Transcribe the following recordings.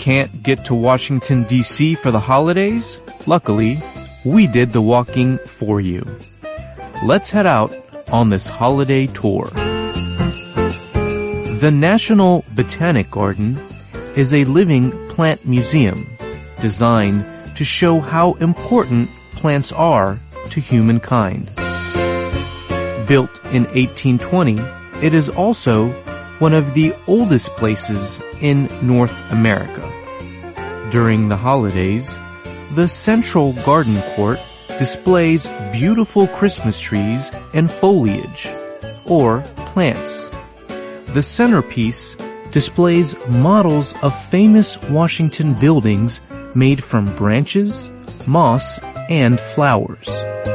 Can't get to Washington, D.C. for the holidays? Luckily, we did the walking for you. Let's head out on this holiday tour. The National Botanic Garden is a living plant museum designed to show how important plants are to humankind. Built in 1820, it is also one of the oldest places in North America. During the holidays, the Central Garden Court displays beautiful Christmas trees and foliage, or plants. The centerpiece displays models of famous Washington buildings made from branches, moss, and flowers.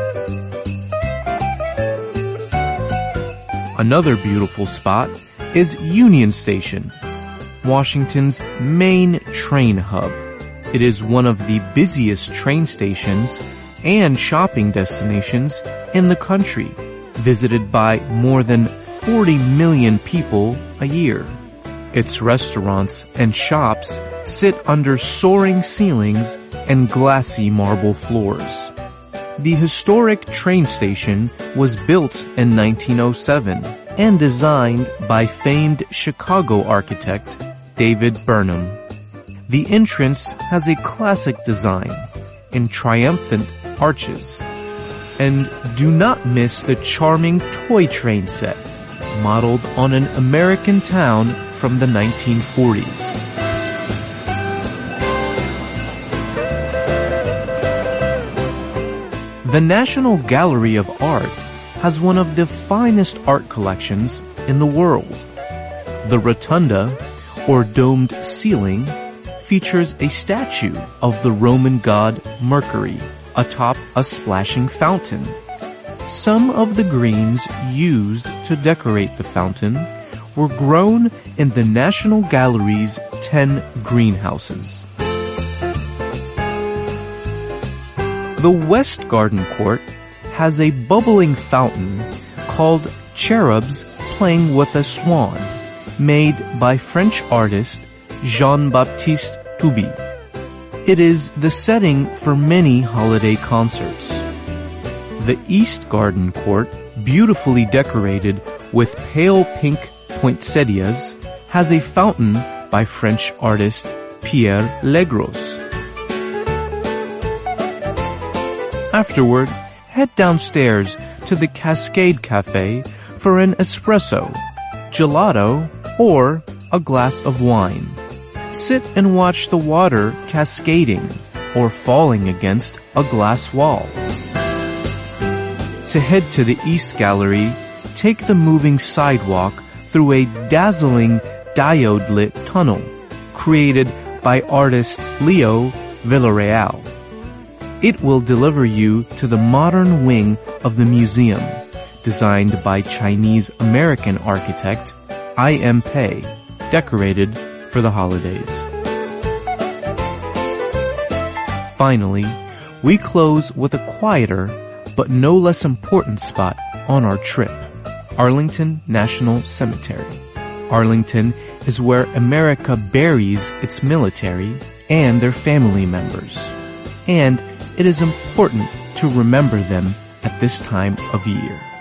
Another beautiful spot is Union Station, Washington's main train hub. It is one of the busiest train stations and shopping destinations in the country, visited by more than 40 million people a year. Its restaurants and shops sit under soaring ceilings and glassy marble floors. The historic train station was built in 1907 and designed by famed Chicago architect David Burnham. The entrance has a classic design in triumphant arches. And do not miss the charming toy train set, modeled on an American town from the 1940s. The National Gallery of Art has one of the finest art collections in the world. The rotunda, or domed ceiling, features a statue of the Roman god Mercury atop a splashing fountain. Some of the greens used to decorate the fountain were grown in the National Gallery's 10 greenhouses. The West Garden Court has a bubbling fountain called Cherubs Playing with a Swan, made by French artist Jean-Baptiste Touby. It is the setting for many holiday concerts. The East Garden Court, beautifully decorated with pale pink poinsettias, has a fountain by French artist Pierre Legros. Afterward, head downstairs to the Cascade Cafe for an espresso, gelato, or a glass of wine. Sit and watch the water cascading or falling against a glass wall. To head to the East Gallery, take the moving sidewalk through a dazzling diode-lit tunnel created by artist Leo Villarreal. It will deliver you to the modern wing of the museum, designed by Chinese-American architect I.M. Pei, decorated for the holidays. Finally, we close with a quieter but no less important spot on our trip, Arlington National Cemetery. Arlington is where America buries its military and their family members, and it is important to remember them at this time of year.